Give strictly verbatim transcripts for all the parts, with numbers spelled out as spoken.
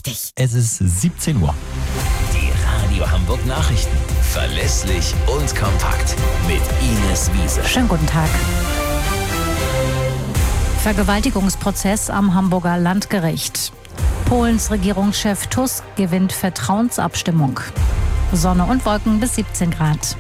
richtig. Es ist siebzehn Uhr. Die Radio Hamburg Nachrichten. Verlässlich und kompakt. Mit Ines Wiese. Schönen guten Tag. Vergewaltigungsprozess am Hamburger Landgericht. Polens Regierungschef Tusk gewinnt Vertrauensabstimmung. Sonne und Wolken bis siebzehn Grad.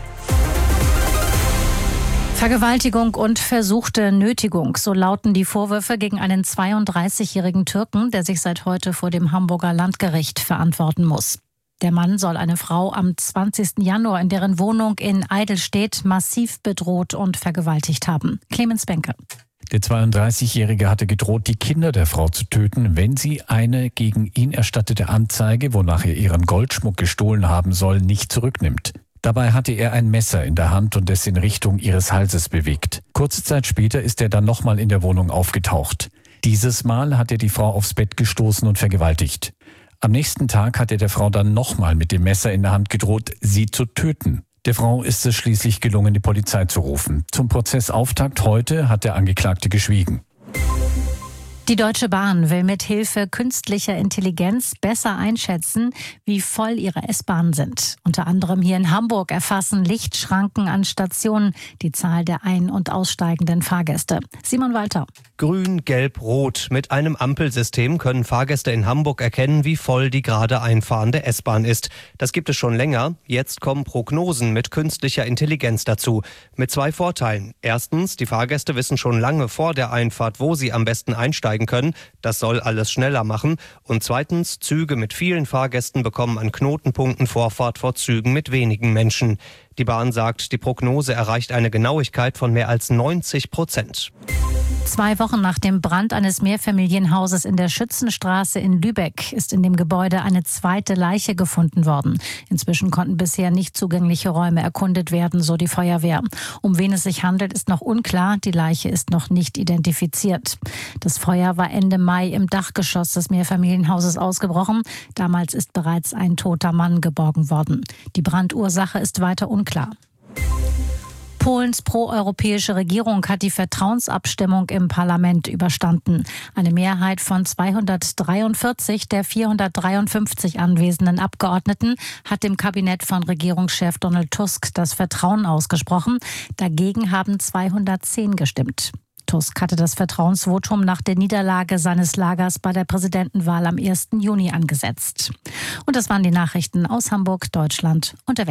Vergewaltigung und versuchte Nötigung, so lauten die Vorwürfe gegen einen zweiunddreißigjährigen Türken, der sich seit heute vor dem Hamburger Landgericht verantworten muss. Der Mann soll eine Frau am zwanzigsten Januar in deren Wohnung in Eidelstedt massiv bedroht und vergewaltigt haben. Clemens Benke. Der zweiunddreißigjährige hatte gedroht, die Kinder der Frau zu töten, wenn sie eine gegen ihn erstattete Anzeige, wonach er ihren Goldschmuck gestohlen haben soll, nicht zurücknimmt. Dabei hatte er ein Messer in der Hand und es in Richtung ihres Halses bewegt. Kurze Zeit später ist er dann nochmal in der Wohnung aufgetaucht. Dieses Mal hat er die Frau aufs Bett gestoßen und vergewaltigt. Am nächsten Tag hat er der Frau dann nochmal mit dem Messer in der Hand gedroht, sie zu töten. Der Frau ist es schließlich gelungen, die Polizei zu rufen. Zum Prozessauftakt heute hat der Angeklagte geschwiegen. Die Deutsche Bahn will mit Hilfe künstlicher Intelligenz besser einschätzen, wie voll ihre S-Bahnen sind. Unter anderem hier in Hamburg erfassen Lichtschranken an Stationen die Zahl der ein- und aussteigenden Fahrgäste. Simon Walter. Grün, Gelb, Rot. Mit einem Ampelsystem können Fahrgäste in Hamburg erkennen, wie voll die gerade einfahrende S-Bahn ist. Das gibt es schon länger. Jetzt kommen Prognosen mit künstlicher Intelligenz dazu. Mit zwei Vorteilen. Erstens, die Fahrgäste wissen schon lange vor der Einfahrt, wo sie am besten einsteigen können. Das soll alles schneller machen. Und zweitens, Züge mit vielen Fahrgästen bekommen an Knotenpunkten Vorfahrt vor Zügen mit wenigen Menschen. Die Bahn sagt, die Prognose erreicht eine Genauigkeit von mehr als neunzig Prozent. Zwei Wochen nach dem Brand eines Mehrfamilienhauses in der Schützenstraße in Lübeck ist in dem Gebäude eine zweite Leiche gefunden worden. Inzwischen konnten bisher nicht zugängliche Räume erkundet werden, so die Feuerwehr. Um wen es sich handelt, ist noch unklar. Die Leiche ist noch nicht identifiziert. Das Feuer war Ende Mai im Dachgeschoss des Mehrfamilienhauses ausgebrochen. Damals ist bereits ein toter Mann geborgen worden. Die Brandursache ist weiter unklar. Polens proeuropäische Regierung hat die Vertrauensabstimmung im Parlament überstanden. Eine Mehrheit von zweihundertdreiundvierzig der vierhundertdreiundfünfzig anwesenden Abgeordneten hat dem Kabinett von Regierungschef Donald Tusk das Vertrauen ausgesprochen. Dagegen haben zweihundertzehn gestimmt. Tusk hatte das Vertrauensvotum nach der Niederlage seines Lagers bei der Präsidentenwahl am ersten Juni angesetzt. Und das waren die Nachrichten aus Hamburg, Deutschland und der Welt.